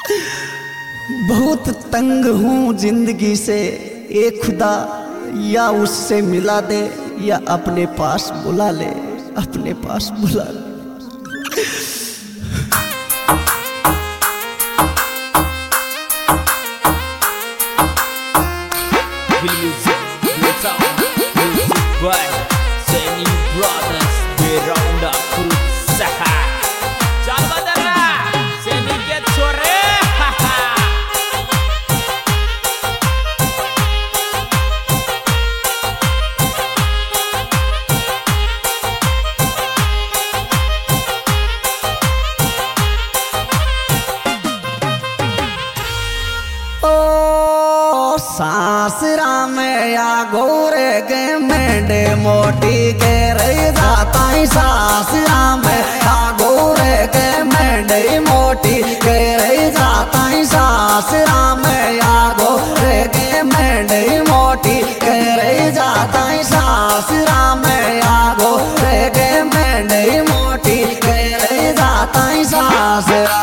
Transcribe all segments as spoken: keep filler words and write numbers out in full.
बहुत तंग हूँ जिंदगी से, ए खुदा या उससे मिला दे या अपने पास बुला ले, अपने पास बुला ले। सासरा में या गोरे के मेंढे मोटी के रही जाता ही, सासरा में या गोरे के मेंढे मोटी के रही जाता ही, सासरा में या गोरे के मेंढे मोटी के रही जाता ही, सासरा में या गोरे के मेंढे मोटी के रही जाता ही सासरा।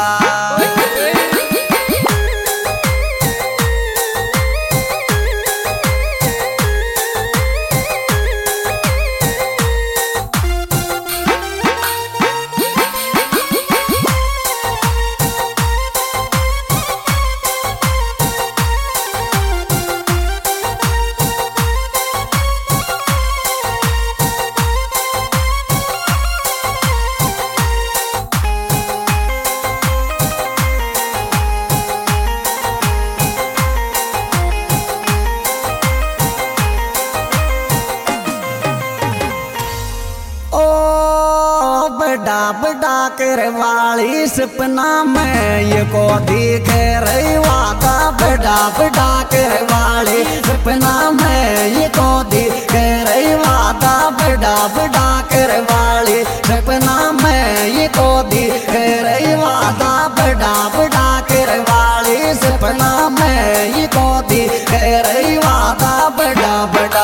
बड़ा बड़ा कर वाली सपना में ये को दिखे रही वादा, बड़ा बड़ा कर वाली सपना में ये को दिखे रही वादा, बड़ा बड़ा कर वाली सपना में ये को दिखे रही वादा, बड़ा बड़ा कर वाली सपना में ये को दिखे रही वादा, बड़ा बड़ा।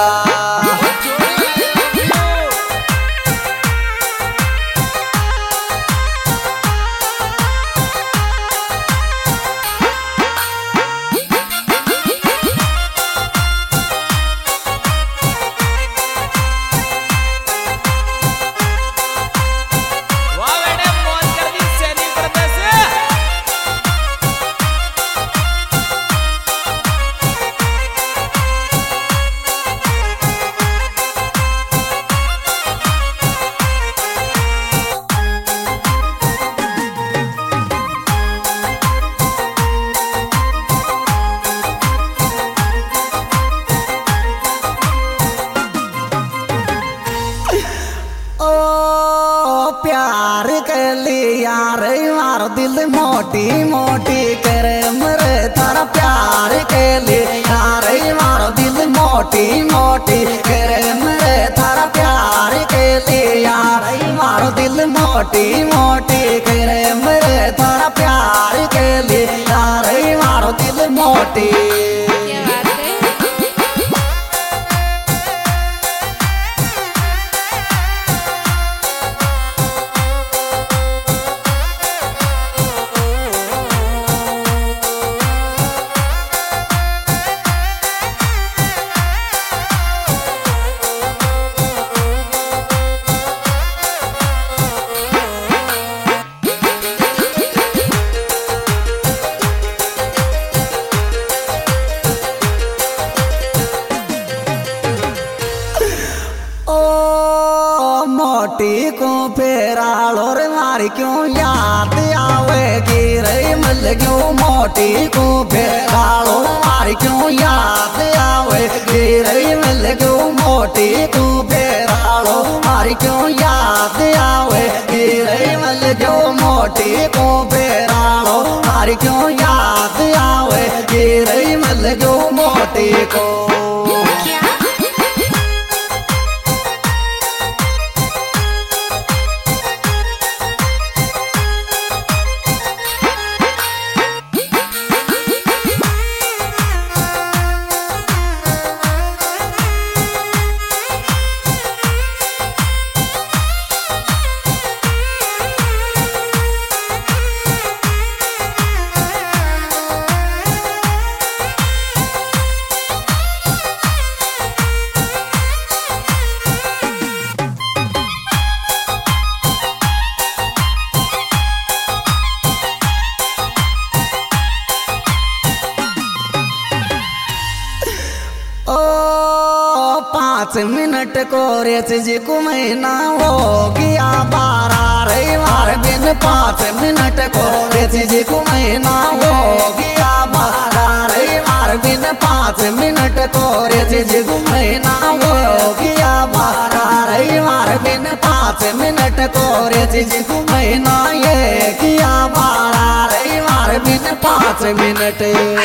प्यार के लिया रे मार दिल मोटी मोटी करे मरे थारा, प्यार के लिया रे मार दिल मोटी मोटी करे मरे थारा, प्यार के लिया रे मार दिल मोटी मोटी करे मरे थारा, प्यार के लिया रे मार दिल मोटी। मोटी को फेरालो रे मारी क्यों याद आवेगी रे मल क्यों, मोटी को फेरालो मारी क्यों याद आवेगी रे मल क्यों, मोटी को फेरालो मारी क्यों याद आवेगी रे मल क्यों, मोटी को फेरालो मारी क्यों याद आवेगी रे मल क्यों, मोटी को। मिनट को रेच जी को महीना हो गया बारह रे मार बिन पाँच मिनट को रेच जी को महीना हो गया बारह रे मार बिन पाँच मिनट को रेच जी को महीना हो गया बारह रे मार बिन पाँच मिनट को रेच जी को महीना ये किया बारह रे मार बिन पाँच मिनट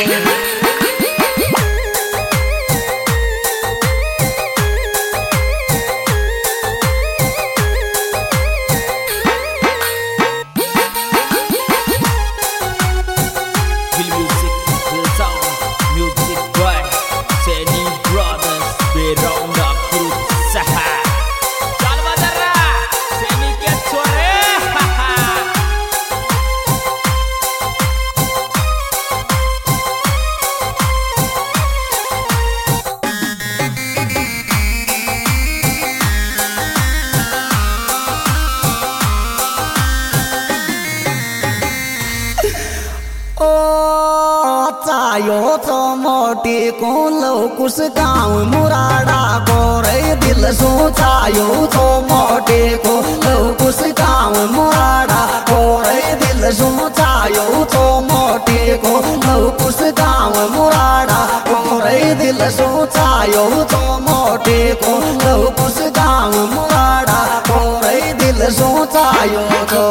चायो तो मोटी को लो कुछ गाँव मुराड़ा को रे दिल सोचायो तो मोटी को लो कुछ गाँव मुराड़ा को रे दिल सोचायो तो मोटी को लो कुछ गाँव मुराड़ा को रे दिल सोचायो तो मोटी को लो कुछ गाँव मुराड़ा को रे दिल सोचायो तो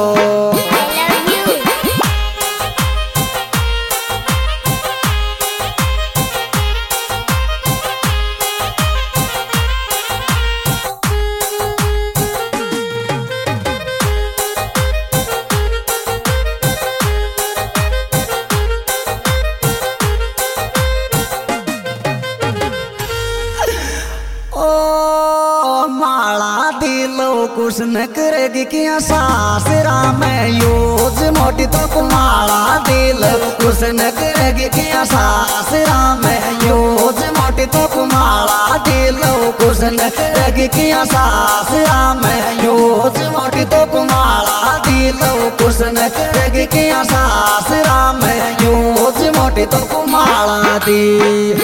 कुछ न करेगी क्या सासरा में यूज मोटी तो कुमारा दिल कुछ न करेगी क्या सासरा में यूज मोटी तो कुमारा दिल कुछ न करेगी क्या सासरा में यूज मोटी तो कुमारा दिल कुछ न करेगी क्या सासरा में यूज मोटी तो कुमारा दिल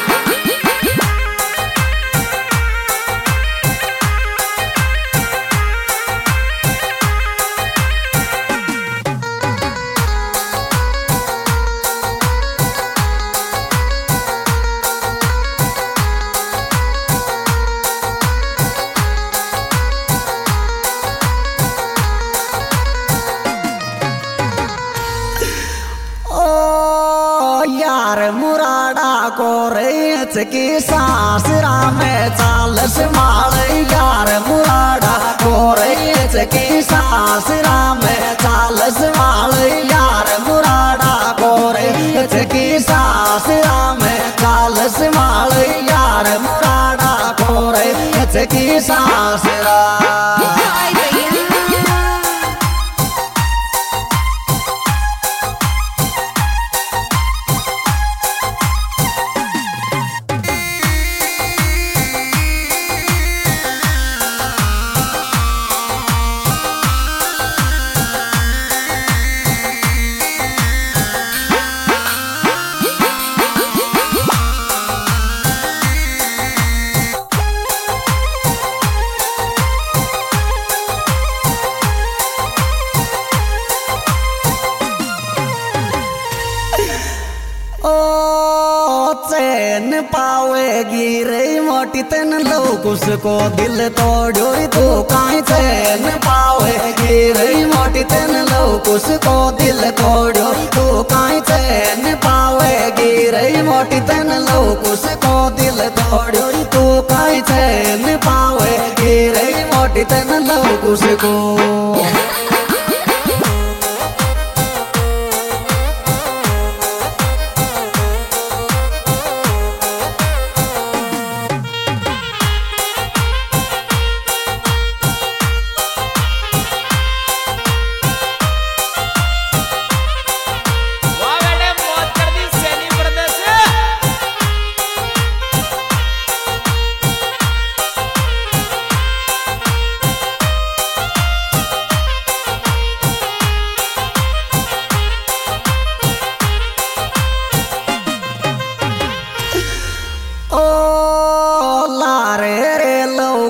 मुराड़ा को रेच की सासरा में चालस माल यार मुराड़ा को रेच की सासरा में चालस माल यार मुराड़ा को रेच की सासरा में चालस माल यार मुराड़ा को रेच की सासरा चैन पावेगी रे मोटी तेन लोग उसको दिल तोड़ो तू काई चैन पावेगी रे मोटी तेन लोग उसको दिल तोड़ो तू काई चैन पावेगी रे मोटी तेन लोग उसको दिल तोड़ो तू काई चैन पावेगी रे मोटी तेन लोग उसको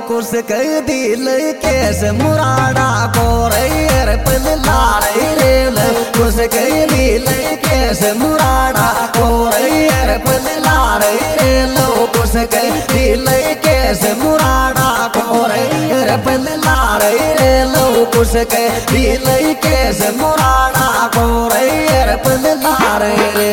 कुछ कह दिल केस मुराड़ा को रे पल लारे रे लो कुछ कह दिल केस मुराड़ा को रे पल लारे रे लो कुछ कह दिल केस मुराड़ा को रे पल लारे रे लो कुछ कह दिल केस मुराड़ा को रे पल लारे रे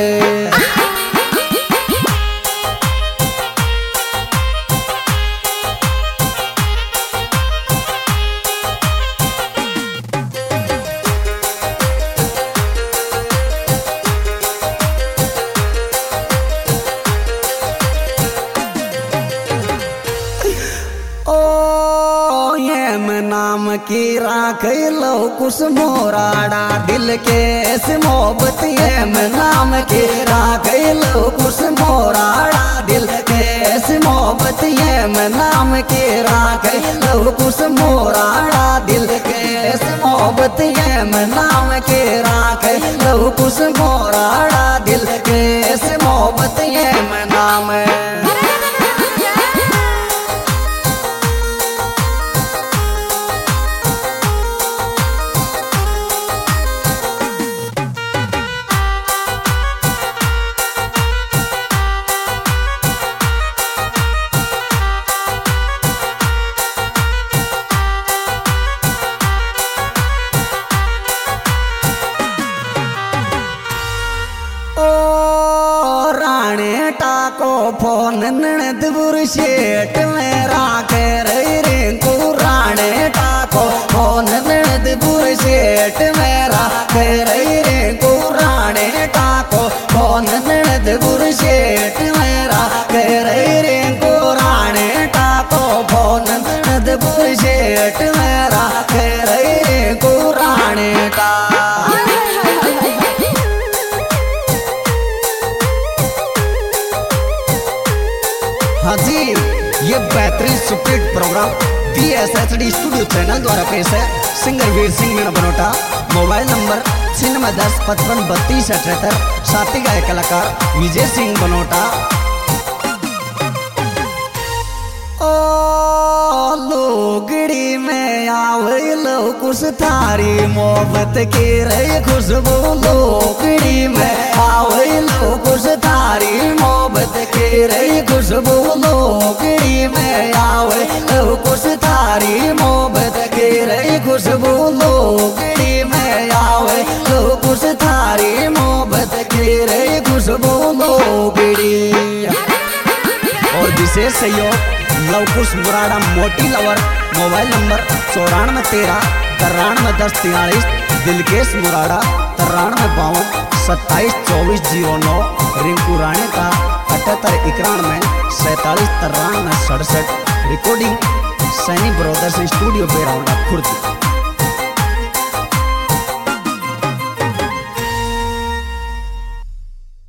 नाम की राख लो कुछ मोराड़ा दिल के इस मोहब्बत में नाम की राख लो कुछ मोराड़ा दिल के इस मोहब्बत में नाम की राख लो कुछ मोराड़ा दिल के इस मोहब्बत में नाम की राख लो कुछ मोराड़ा दिल के इस मोहब्बत में नाम को फोन ननदपुर शेट मेरा कर रे को राणे टाको फोन ननदपुर शेट मेरा कर रे को राणे टाको फोन ननदपुर शेट मेरा कर रे को राणे टाको फोन ननदपुर शेट मेरा कर रे को राणे टाको हाँ जी, ये बेहतरीन सुपरहिट प्रोग्राम B S H D studio channel द्वारा पेश है। Singer Veer Singh Meena Banota, mobile number छिन्नवे दस पचपन बत्तीस अठहत्तर, साथी गायक कलाकार विजय सिंह बनोटा। ओ लोगड़ी में आवे लो कुछ थारी मोहब्बत की रे खुशबू लोगड़ी में आवे लो कुछ थारी मोहब्बत की रे खुशबू लोगड़ी में आवे लो कुछ थारी मोहब्बत की रे खुशबू लोगड़ी में आवे लो कुछ थारी मोहब्बत की रे खुशबू लोगड़ी। और विशेष सहयोग लवकुश मुराड़ा मोटी लवर, मोबाइल नंबर चौरानवे तेरह तिरानवे दस तिरालीस, दिलकेश मुराड़ा तिरानवे बावन सत्ताईस चौबीस जीरो नौ, रिंकू राणे का अठहत्तर इक्यानवे सैतालीस तिरानवे सड़सठ। Recording Saini brothers studio Beraunda Khurd.